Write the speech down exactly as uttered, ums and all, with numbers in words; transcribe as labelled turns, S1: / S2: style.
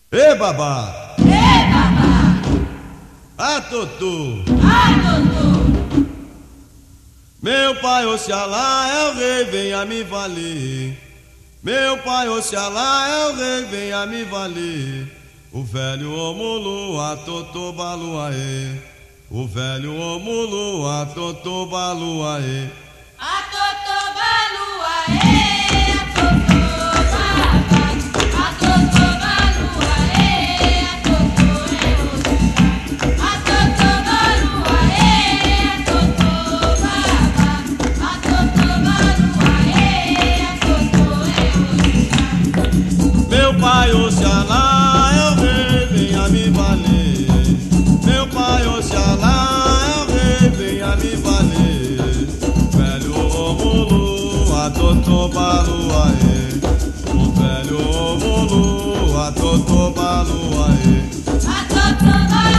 S1: Ê babá,
S2: Ei, babá!
S1: a Totô,
S2: Ai, doutor!
S1: meu pai Oxalá é o rei, venha me valer. Meu pai Oxalá é o rei, venha me valer. O velho Omulu, a Totô Baluaê. O velho Omulu, a Totô Baluaê.
S2: A Totô Baluaê, a Totô babá, a Totô Baluaê, a Totô é Oxalá. A Totô Baluaê, a Totô babá, a Totô Baluaê, a Totô é Oxalá.
S1: Meu pai Oxalá é o rei, venha me valer. Meu pai Oxalá é o rei, venha me valer. Velho Omulu, a Totô Baluaê. O velho Omulu, a Totô Baluaê.
S2: A Totô Baluaê.